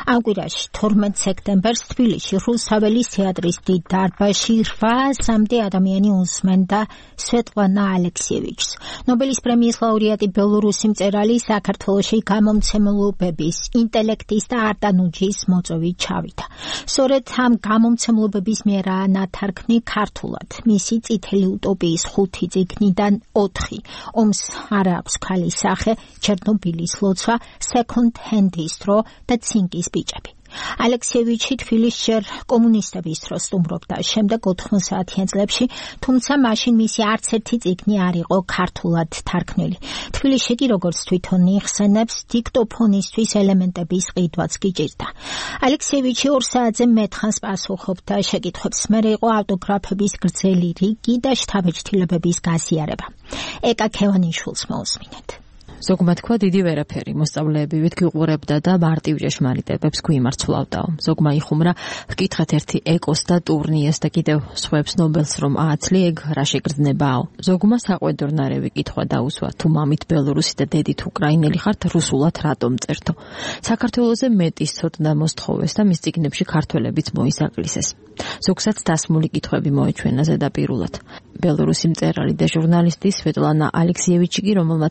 Ამ კვირაში 12 სექტემბერს თბილისში რუსთაველის თეატრის დიდ დარბაზში 800-მდე ადამიანი უსმენდა სვეტლანა ალექსიევიჩს. ნობელის პრემიის ლაურეატი ბელორუსი მწერალი საქართველოში გამომცემლობების ინტელექტის და არტანუჯის მოწვევით ჩავიდა. სწორედ ამ გამომცემლობების მიერაა ნათარგმნი ქართულად. მისი წითელი უტოპიის 5 წიგნიდან 4 ომს არ აქვს ქალის სახე, ჩერნობილის ლოცვა, second hand-ის დრო და ცინკის ბიჭები. ალექსიევიჩი თბილისში ჯერ კომუნისტების დროს სტუმრობდა, შემდეგ 90-იან წლებში, თუმცა მაშინ მისი არც ერთი წიგნი არ იყო ქართულად თარგმნილი. თბილისში კი როგორც თვითონ იხსენებს, დიქტოფონისთვის ელემენტების ყიდვაც გიჭირდა. ალექსიევიჩი 2 საათზე მეტხანს პასუხობდა შეკითხვებს, მერე იყო ავტოგრაფების გრძელი რიგი და შთაბეჭდილებების გაზიარება. ეკა ქევანიშვილს მოусმინეთ. ზოგმა თქვა დიდი ვერაფერი, მოსწავლეებივით გიყურებდა და მარტივ ჭეშმარიტებებს გვიმარცვლავდაო. ზოგმა იხუმრა, ვკითხეთ ერთი ეკოს და ტურნიეს და კიდევ სხვებს ნობელს რომ ააცლი, ეგ რა შეგრძნებაო. ზოგმა საყვედურნარევი კითხვა დაუსვა, თუ მამით ბელორუსი და დედით უკრაინელი ხართ, რუსულად რატომ წერთო. საქართველოზე მეტის ცოდნა მოსთხოვეს და მის წიგნებში ქართველებიც მოისაკლისეს. ზოგსაც დასმული კითხვები მოეჩვენა ზედაპირულად. ბელორუსი მწერალი და ჟურნალისტი სვეტლანა ალექსიევიჩი კი, რომელმაც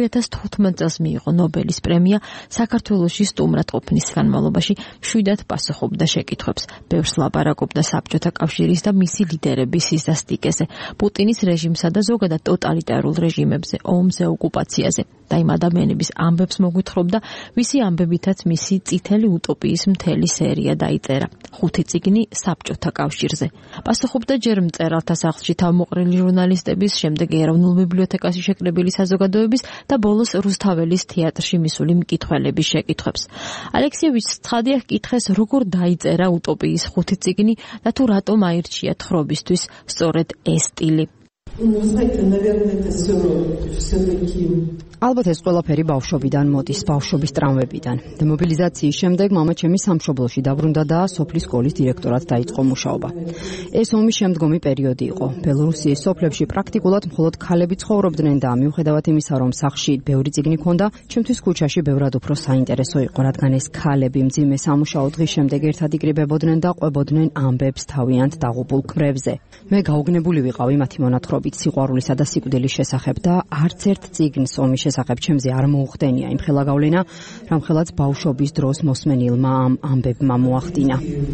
2014 წელს მიიღო ნობელის პრემია, საქართველოში სტუმრად ყოფნის განმავლობაში მშვიდად პასუხობდა შეკითხვებს. ბევრს ლაპარაკობდა საბჭოთა კავშირის და მისი ლიდერების სისასტიკეზე, პუტინის რეჟიმსა და ზოგადად ტოტალიტარულ რეჟიმებზე, ომზე, ოკუპაციაზე. და იმ ადამიანების ამბებს მოგვითხრობდა, ვისი ამბებითაც მისი წითელი უტოპიის მთელი სერია დაიწერა. 5 წიგნი საბჭოთა კავშირზე. პასუხობდა ჯერ მწერალთა სახლში თავმოყრილი ჟურნალისტების, შემდეგ ეროვნულ ბიბლიოთეკაში შეკრებილი საზოგადოების და ბოლოს რუსთაველის თეატრში მისული მკითხველების შეკითხვებს. ალექსიევიჩს ცხადია ჰკითხეს, როგორ დაიწერა უტოპიის 5 წიგნი და თუ რატომ აირჩია თხრობისთვის სწორედ ეს სტილი. ალბათ ეს ყველაფერი ბავშვობიდან მოდის, ბავშვობის ტრამვებიდან. დემობილიზაციის შემდეგ მამაჩემი სამშობლოში დაბრუნდა და სოფლის სკოლის დირექტორად დაიწყო მუშაობა. ეს ომის შემდგომი პერიოდი იყო. ბელორუსიის სოფლებში პრაქტიკულად მხოლოდ ქალები ცხოვრობდნენ და მიუხედავად იმისა, რომ სახლში ბევრი წიგნი ჰქონდა, ჩემთვის ქუჩაში ბევრად უფრო საინტერესო იყო, რადგან ეს ქალები მძიმე სამუშაო დღის შემდეგ ერთად იკრიბებოდნენ და ყვებოდნენ ამბებს თავიანთ დაღუპულ ქმრებზე. მე გაუგნებული ვიყავი მათი მონათხრობით სიყვარულისა და სიკვდილის შესახებ და არც ერთ წიგნს ომის შესახებ ჩემზე არ მოუხდენია იმ ხელა გავლენა, რამხელაც ბავშვობის დროს მოსმენილმა ამ ამბებმა მოახდინა.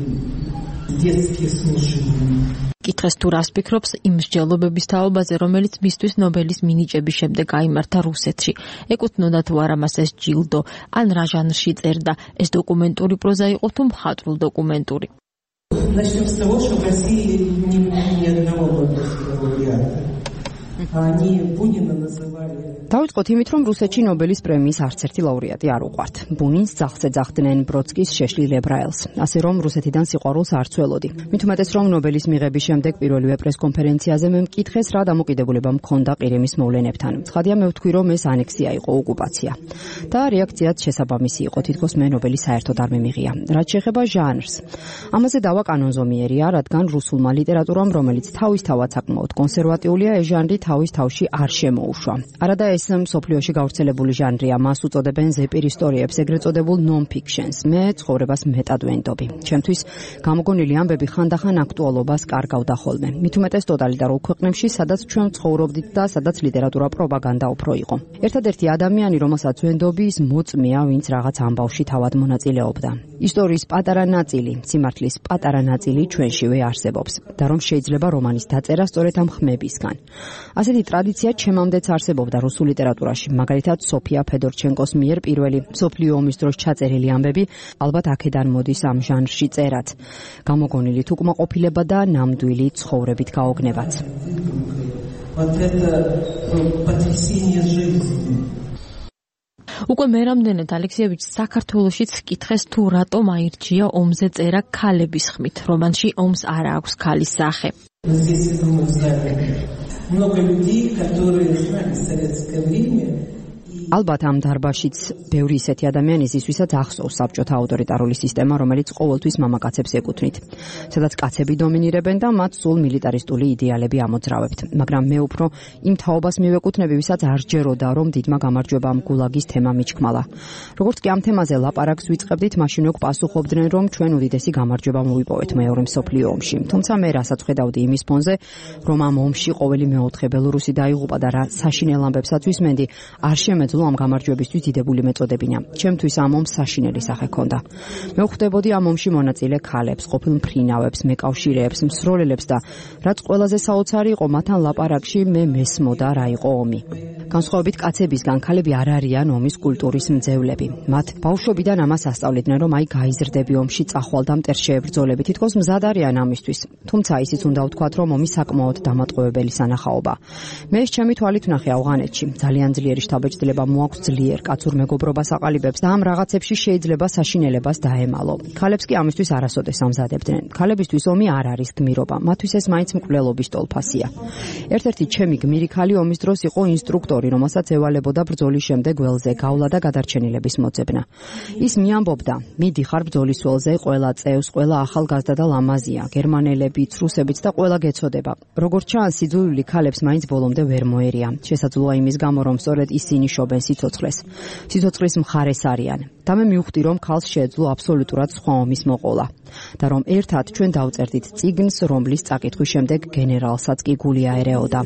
კითხეს თუ რას ფიქრობს იმ მსჯელობების თაობაზე, რომელიც მისთვის ნობელის მინიჭების შემდეგ გაიმართა რუსეთში. ეკუთვნოდა თუ არა მას ეს ჯილდო, ან რა ჟანრში წერდა, ეს დოკუმენტური პროზა იყო თუ მხატვრულ დოკუმენტური. Начнем с того, что в России ни одного Нобелевского лауреата. Они Бунина называли. დავიწყოთ იმით, რომ რუსეთში ნობელის პრემიის არც ერთი ლაურეატი არ უყვართ. ბუნინს ძახზე ძახდნენ ბროდსკის შეშლილ ებრაელს, ასე რომ რუსეთიდან სიყვარულს არ ცველოდი. მით უმეტეს, რომ ნობელის მიღების შემდეგ პირველივე პრესკონფერენციაზე მე მკითხეს, რა დამოკიდებულება მქონდა ყირიმის მოვლენებთან. ცხადია, მე ვთქვი, რომ ეს ანექსია იყო, ოკუპაცია. და რეაქციაც შესაბამისი იყო, თითქოს მე ნობელი საერთოდ არ მიმიღია. რაც შეეხება ჟანრს, ამაზე დავა კანონზომიერია, რადგან რუსულმა ლიტერატურამ, რომელიც თავისთავად საკმაოდ კონსერვატიულია, ეს ჟანრი თავის თავში არ შემოუშვა. არადა ეს მსოფლიოში გავრცელებული ჟანრია, მას უწოდებენ ზეპირ ისტორიებს, ეგრეთ წოდებულ non-fictions. მე ცხოვრებას მეტად ვენდობი. ჩემთვის გამოგონილი ამბები ხანდახან აქტუალობას კარგავდა ხოლმე. მით უმეტეს ტოტალიტარულ ქვეყნებში, სადაც ჩვენ ცხოვრობდით და სადაც ლიტერატურა პროპაგანდა უფრო იყო. ერთადერთი ადამიანი, რომელსაც ვენდობი, ის მოწმეა, ვინც რაღაც ამბავში თავად მონაწილეობდა. ისტორიის პატარა ნაწილი, სიმართლის პატარა ნაწილი ჩვენშივე არსებობს და რომ შეიძლება რომანის დაწერა სწორედ ამ ხმებისგან. ასეთი ტრადიცია ჩემამდეც არსებობდა რუსულ ლიტერატურაში, მაგალითად სოფია ფედორჩენკოს მიერ პირველი მსოფლიო ომის დროს ჩაწერილი ამბები, ალბათ აქედან მოდის ამ ჟანრში წერაც. გამოგონილი თუკმაყოფილება და ნამდვილი ცხოვრებით გაოგნებაც. უკვე მერამდენედ ალექსიევიჩს საქართველოშიც კითხეს, თუ რატომ აირჩია ომზე წერა ქალების ხმით. რომანში ომს არ აქვს ქალის სახე. Много людей, которые знали советское время и ალბათ ამ დარბაზშიც ბევრი ისეთი ადამიანი ის, ვისაც ახსოვს საბჭოთა ავტორიტარული სისტემა, რომელიც ყოველთვის მამაკაცებს ეკუთვნით, სადაც კაცები დომინირებენ და მათ სულ მილიტარისტული იდეალები ამოძრავებთ. მაგრამ მე უფრო იმ თაობას მივეკუთვნები, ვისაც არ სჯეროდა, რომ დიდმა გამარჯვებამ გულაგის თემა მიჩქმალა. როგორც კი ამ თემაზე ლაპარაკს ვიწყებდით, მაშინ უკვე პასუხობდნენ, რომ ჩვენ უდიდესი გამარჯვება მოვიპოვეთ მეორე მსოფლიო ომში. თუმცა მე რასაც ხედავდი იმის ფონზე, რომ ამ ომში ყოველი მეოთხე ბელორუსი დაიღუპა და რა საშინელ ამბებსაც ვისმენდი, არ შემეძლო ამ გამარჯვებისთვის დიდებული მეწოდებინა. ჩემთვის ამ ომს საშინელი სახე ჰქონდა. მე ვხვდებოდი ამ ომში მონაწილე ქალებს, ყოფილ მფრინავებს, მეკავშირეებს, მსროლელებს და რაც ყველაზე საოცარი იყო, მათთან ლაპარაკში მე მესმოდა რა იყო ომი. განსხვავებით კაცებისგან, ქალები არ არიან ომის კულტურის მძევლები. მათ ბავშვობიდან ამას ასწავლიდნენ, რომ აი გაიზრდები ომში, წახვალ და მტერს შეებრძოლები, თითქოს მზად არიან ამისთვის. თუმცა ისიც უნდა ვთქვათ, რომ ომი საკმაოდ დამატყუებელი სანახაობა. მე ჩემი თვალით ვნახე ავღანეთში. ძალიან ძლიერი შთაბეჭდილება მოაქვს ძლიერ კაცურ მეგობრობას აყალიბებს და ამ რაღაცებში შეიძლება საშინელებას დაემალო. ქალებს კი ამისთვის არასოდეს ამზადებდნენ. ქალებისთვის ომი არ არის გმირობა, მათთვის ეს მაინც მკვლელობის ტოლფასია. ერთ-ერთი ჩემი გმირი ქალი ომის დროს იყო ინსტრუქტორი, რომელსაც ევალებოდა ბრძოლის შემდეგ ველზე გავლა და გადარჩენილების მოძებნა. ის მიამბობდა: მიდი ხარ ბრძოლის ველზე, ყველა წევს, ყველა ახალგაზრდა და ლამაზია, გერმანელებიც, რუსებიც და ყველა გეცოდება. როგორც ჩანს, სიძულვილი ქალებს მაინც ბოლომდე ვერ მოერია. შესაძლოა იმის გამო, რომ სწორედ ისინი შობენ სიცოცხლეს. სიცოცხლის მხარეს არიან. და მე მივხვდი, რომ ქალს შეეძლო აბსოლუტურად სხვა ომის მოყოლა. და რომ ერთად ჩვენ დავწერდით წიგნს, რომლის წაკითხვის შემდეგ გენერალსაც კი გული აერეოდა.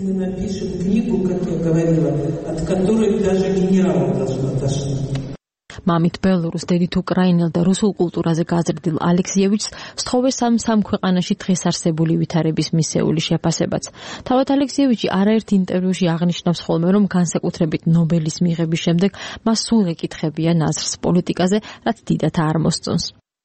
მამით ბელორუს, დედით უკრაინელ და რუსულ კულტურაზე გაზრდილ ალექსიევიჩს სთხოვეს სამ ქვეყანაში დღეს არსებული ვითარების მისეული შეფასებაც. თავად ალექსიევიჩი არაერთ ინტერვიუში აღნიშნავს ხოლმე, რომ განსაკუთრებით ნობელის მიღების შემდეგ მას სულ ეკითხებიან აზრს პოლიტიკაზე, რაც დიდად არ მოსწონს.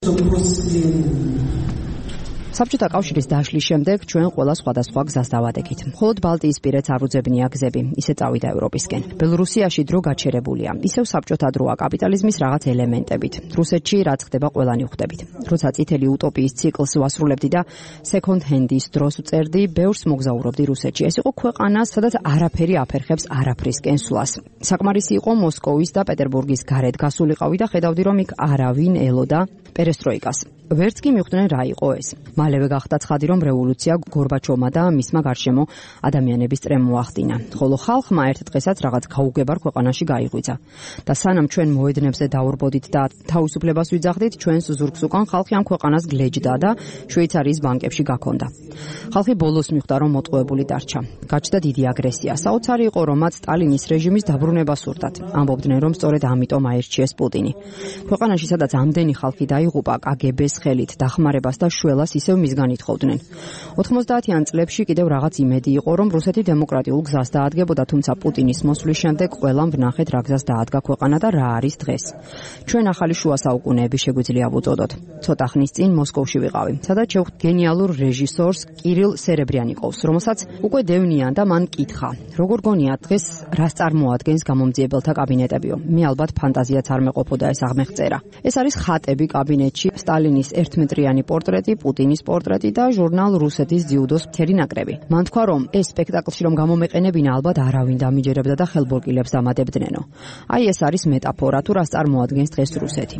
საბჭოთა კავშირის დაშლის შემდეგ ჩვენ ყველა სხვადასხვა გზას დავადექით. მხოლოდ ბალტიისპირეთს არ უძებნია გზები, ისე წავიდა ევროპისკენ. ბელორუსიაში დრო გაჩერებულია, ისევ საბჭოთა დროა კაპიტალიზმის რაღაც ელემენტებით. რუსეთში რაც ხდება ყველანი ხვდებით. როცა წითელიუტოპიის ციკლს ვასრულებდი და second hand-ის დროს ვწერდი, ბევრს მოგზაურობდი რუსეთში. ეს იყო ქვეყანა, სადაც არაფერი აფერხებს არაფრისკენ სვლას. საკმარისი იყო მოსკოვის და პეტერბურგის გარეთ გასულიყავი და ხედავდი, რომ იქ არავინ ელოდა პერესტროიკას. ვერც კი მიხვდნენ რა იყო ეს. მალევე გახდა ცხადი, რომ რევოლუცია გორბაჩოვმა და მისმა გარშემო ადამიანების წრემ მოახდინა. ხოლო ხალხმა ერთ დღესაც რაღაც გაუგებარ ქვეყანაში გაიღვიძა. და სანამ ჩვენ მოედნებზე დავრბოდით და თავისუფლებას ვიძახდით, ჩვენს ზურგს უკან ხალხი ამ ქვეყანას გლეჯდა და შვეიცარიის ბანკებში გაქონდა. ხალხი ბოლოს მიხვდა, რომ მოტყუებული დარჩა. გაჩნდა დიდი აგრესია. საოცარი იყო, რომ მათ სტალინის რეჟიმის დაბრუნება სურდათ. ამბობდნენ, რომ სწორედ ამიტომ აერჩიეს პუტინი. ქვეყანაში, სადაც ამდენი ხალხი დაიღუპა, კგბ-ს ხელით დახმარებას და შველას ისევ მისგან ითხოვდნენ. 90-იან წლებში კიდევ რაღაც იმედი იყო, რომ რუსეთი დემოკრატიულ გზას დაადგებოდა, თუმცა პუტინის მოსვლის შემდეგ ყველამ ვნახეთ რა გზას დაადგა ქვეყანა და რა არის დღეს. ჩვენ ახალი შუა საუკუნეები შეგვიძლია ვუწოდოთ. ცოტა ხნის წინ მოსკოვში ვიყავი, სადაც შევხვდით გენიალურ რეჟისორს კირილ სერებრიანიკოვს, რომელსაც უკვე დევნიან და მან კითხა: როგორ გონიათ დღეს რას წარმოადგენს გამომძიებელთა კაბინეტებიო? მე ალბათ ფანტაზიაც არ მეყოფოდა ეს აღმეხწერა. ეს არის ხატები კაბინეტში, სტალინის ერთმეტრიანი პორტრეტი, პუტინის პორტრეტი და ჟურნალ რუსეთის ძიუდოს მთელი ნაკრები. მან თქვა, რომ ეს სპექტაკლში რომ გამომეყენებინა, ალბათ არავინ დამიჯერებდა და ხელბორკილებს დამატებდნენო. აი ეს არის მეტაფორა, თუ რას წარმოადგენს დღეს რუსეთი.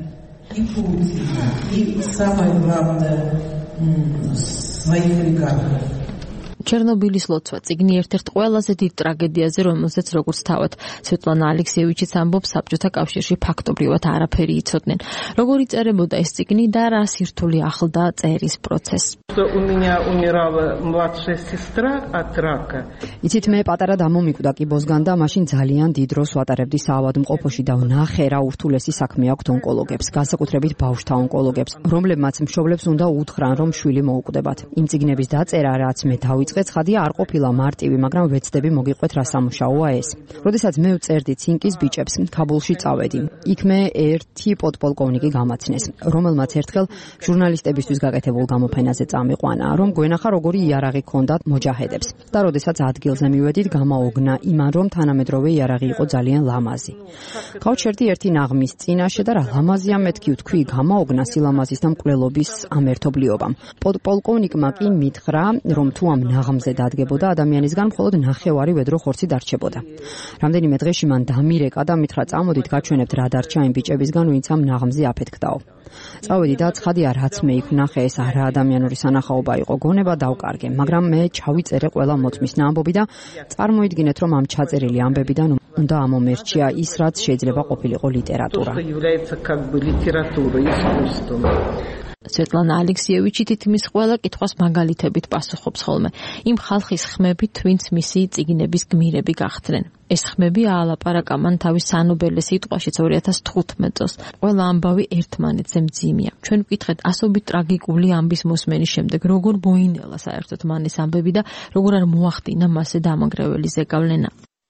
ჩერნობილის ლოცვა წიგნი ერთ-ერთ ყველაზე დიდ ტრაგედიაზე, რომელზეც როგორც თავად სვეტლანა ალექსიევიჩიც ამბობს, საბჭოთა კავშირში ფაქტობრივად არაფერი იცოდნენ. როგორ იწერებოდა ეს წიგნი და რა სირთულე ახლდა წერის პროცესს. იცით, მე პატარა დამომიკვდა კიბოსგან და მაშინ ძალიან დიდ დროს ვატარებდი საავადმყოფოში და ვნახე რა ურთულესი საქმე აქვთ ონკოლოგებს, განსაკუთრებით ბავშვთა ონკოლოგებს, რომლებმაც მშობლებს უნდა უთხრან, რომ შვილი მოუკვდებათ. იმ წიგნების დაწერა, რაც მე დავიწყე, ცხადია არ ყოფილა მარტივი, მაგრამ ვეცდები მოგიყვეთ რა სამუშაოა ეს. როდესაც მე ვწერდი ცინკის ბიჭებს, ქაბულში წავედი. იქ მე ერთი პოდპოლკოვნიკი გამაცნეს, რომელმაც ერთხელ ჟურნალისტებისთვის გაკეთებულ გამოფენაზე წამიყვანა, რომ გვენახა როგორი იარაღი ჰქონდათ მოჯაჰედებს. და როდესაც ადგილზე მივედით, გამაოგნა იმან, რომ თანამედროვე იარაღი იყო ძალიან ლამაზი. გავჩერდი ერთი ნაღმის წინაშე და რა ლამაზია მეთქი ვთქვი, გამაოგნა სილამაზის და მკვლელობის ამ ერთობლიობამ. პოდპოლკოვნიკმა კი მითხრა, რომ თუ ამ ნაღმზე დადგებოდა ადამიანისგან, მხოლოდ ნახევარი ვედრო ხორცი დარჩებოდა. რამდენიმე დღეში მან დამირეკა და მითხრა, წამოდით გაჩვენებთ რა დარჩა იმ ბიჭებისგან, ვინც ამ ნაღმზე აფეთქდაო. წავედი და ცხადია, რაც მე იქ ვნახე, ეს არა ადამიანური სანახაობა იყო, გონება დავკარგე, მაგრამ მე ჩავიწერე ყველა მოწმის ამბობი და წარმოიდგინეთ, რომ ამ ჩაწერილი ამბებიდან უნდა ამომერჩია ის, რაც შეიძლება ყოფილიყო ლიტერატურა. სვეტლანა ალექსიევიჩი თითქმის ყველა კითხვას მაგალითებით პასუხობს ხოლმე. იმ ხალხის ხმებით, ვინც მისი წიგნების გმირები გახდნენ. ეს ხმები აალაპარაკა მან თავის სანობელე სიტყვაშიც 2015 წელს. ყველა ამბავი ერთმანეთზე მძიმეა. ჩვენ ვკითხეთ ასობით ტრაგიკული ამბის მოსმენის შემდეგ, როგორ მოინელა საერთოდ მან ეს ამბები და როგორ არ მოახდინა მასზე დამანგრეველი ზეგავლენა.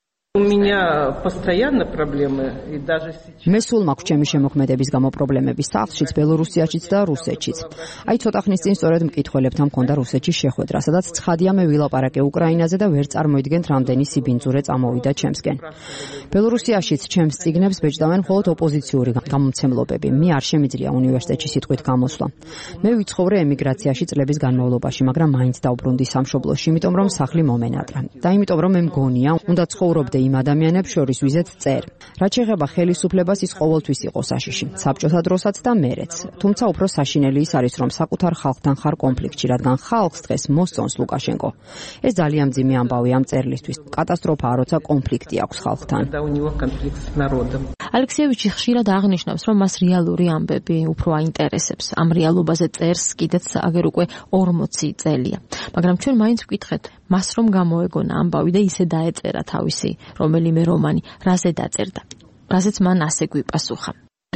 მე სულ მაქვს ჩემი შემოქმედების გამო პრობლემები სახლშიც, ბელორუსიაშიც და რუსეთშიც. აი ცოტა ხნის წინ სწორედ მკითხველებთან მქონდა რუსეთში შეხვედრა, სადაც ცხადია მე ვილაპარაკე უკრაინაზე და ვერ წარმოიდგენთ რამდენი სიბინძურე წამოვიდა ჩემსკენ. ბელორუსიაშიც ჩემს წიგნებს ბეჭდავენ მხოლოდ ოპოზიციური გამომცემლობები. მე არ შემიძლია უნივერსიტეტში სიტყვით გამოსვლა. მე ვიცხოვრე ემიგრაციაში წლების განმავლობაში, მაგრამ მაინც დავბრუნდი სამშობლოში, იმიტომ რომ სახლი მომენატრა. და იმიტომ რომ მე მგონია, უნდა ცხოვრობდე იმ ადამიანებს შორის, ვიზეც წერ. რაც შეეხება ხელისუფლებას, ის ყოველთვის იყო საშიში, საბჭოთა დროსაც და მერეც. თუმცა უფრო საშინელი ის არის, რომ საკუთარ ხალხთან ხარ კონფლიქტში, რადგან ხალხს დღეს მოსწონს ლუკაშენკო. ეს ძალიან მძიმე ამბავი ამ წერლისთვის. კატასტროფაა, როცა კონფლიქტი აქვს ხალხთან. ალექსიევიჩი ხშირად აღნიშნავს, რომ მას რეალური ამბები უფრო აინტერესებს. ამ რეალობაზე წერს კიდეც აგერ უკვე 40 წელია. მაგრამ ჩვენ მაინც ვკითხეთ, მას რომ გამოეგონა ამბავი და ისე დაეწერა თავისი რომელიმე რომანი, რაზე დაწერდა. რაზეც მან ასე გვიპასუხა.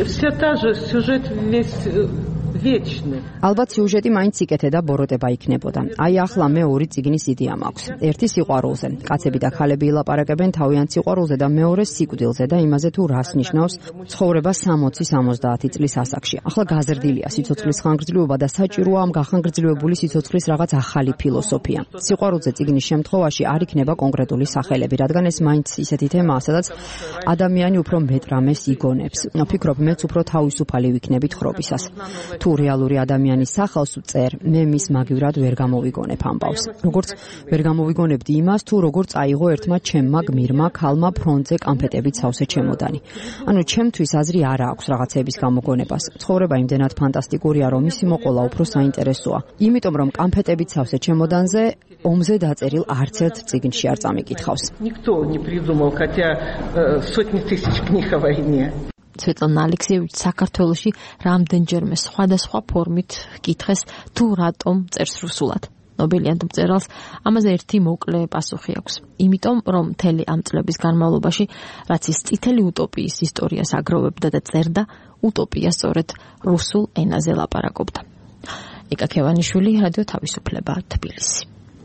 ალბათ სიუჟეტი მაინც იკეთე და ბოროტება იქნებოდა. აი ახლა მე ორი წიგნის იდეა მაქვს. ერთი სიყვარულზე. კაცები და ქალები ილაპარაკებენ თავიანთ სიყვარულზე და მეორე სიკვდილზე და იმაზე თუ რას ნიშნავს ცხოვრება 60-70 წლის ასაკში. ახლა გაზრდილია სიცოცხლის ხანგრძლივობა და საჭიროა ამ გახანგრძლივებული სიცოცხლის რაღაც ახალი ფილოსოფია. სიყვარულზე წიგნის შემთხვევაში არ იქნება კონკრეტული სახელები, რადგან ეს მაინც ისეთი თემაა, სადაც ადამიანი უფრო მეტ რამეს იგონებს. ვფიქრობ, მეც უფრო თავისუფალი ვიქნებით ხრობისას. თუ რეალური ადამიანის სახელს წერ, მე მის მაგივრად ვერ გამოვიგონებ ამბავს. როგორც ვერ გამოვიგონებდი იმას, თუ როგორ წაიღო ერთმა ჩემმა გმირმა ქალმა ფრონტზე კამფეტებით სავსე ჩემოდანი. ანუ ჩემთვის აზრი არ აქვს რაღაცების გამოგონებას. ცხოვრება იმდენად ფანტასტიკურია, რომ ისი მოყოლა უფრო საინტერესოა. იმიტომ რომ კამფეტებით სავსე ჩემოდანზე ომზე დაწერილ არც ერთ წიგნში არ წამიკითხავს. Никто не придумал, хотя сотни тысяч книг о войне. სვეტლანა ალექსიევიჩი საქართველოში რამდენჯერმე სხვადასხვა ფორმით კითხეს თუ რატომ წერს რუსულად. ნობელიანტ მწერალს ამაზე ერთი მოკლე პასუხი აქვს. იმიტომ რომ მთელი ამ წლების განმავლობაში რაც ის წითელი უტოპიის ისტორიას აგროვებდა და წერდა, უტოპია სწორედ რუსულ ენაზე ლაპარაკობდა. იკა ქევანიშვილი, რადიო თავისუფლება, თბილისი.